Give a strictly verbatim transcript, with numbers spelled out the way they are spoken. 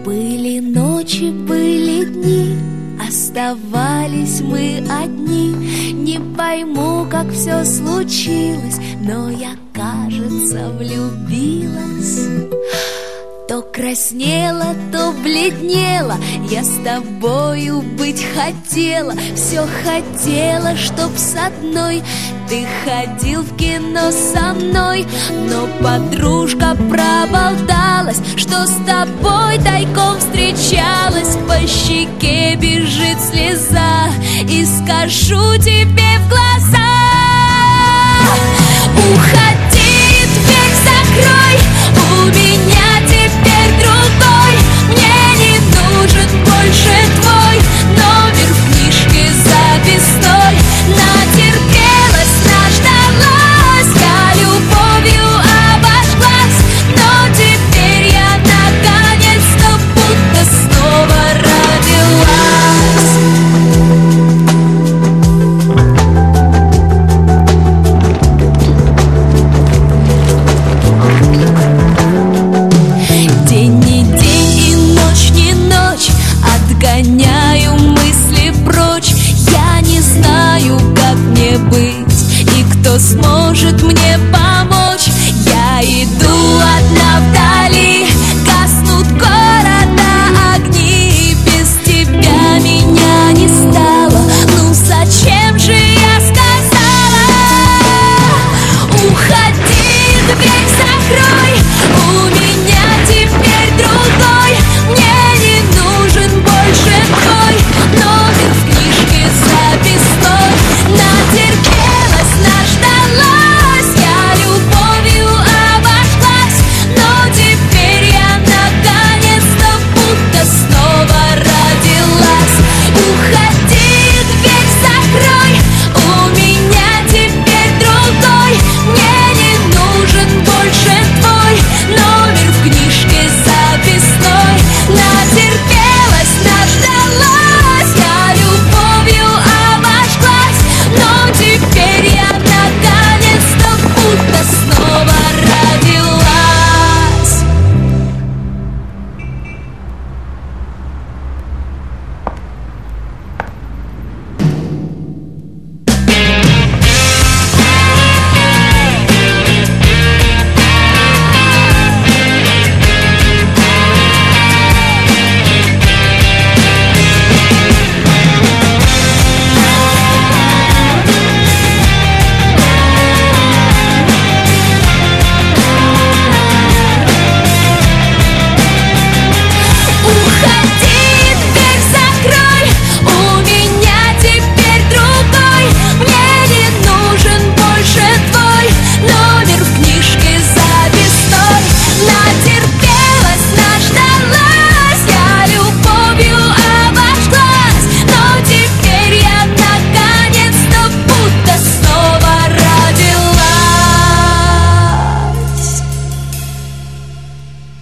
Были ночи, были дни, оставались мы одни. Не пойму, как все случилось, но я, кажется, влюбилась. То краснела, то бледнела, я с тобою быть хотела. Все хотела, чтоб с одной ты ходил в кино со мной. Но подружка проболталась, что с тобой тайком встречалась. По щеке бежит слеза, и скажу тебе в глаза: уходи, дверь закрой,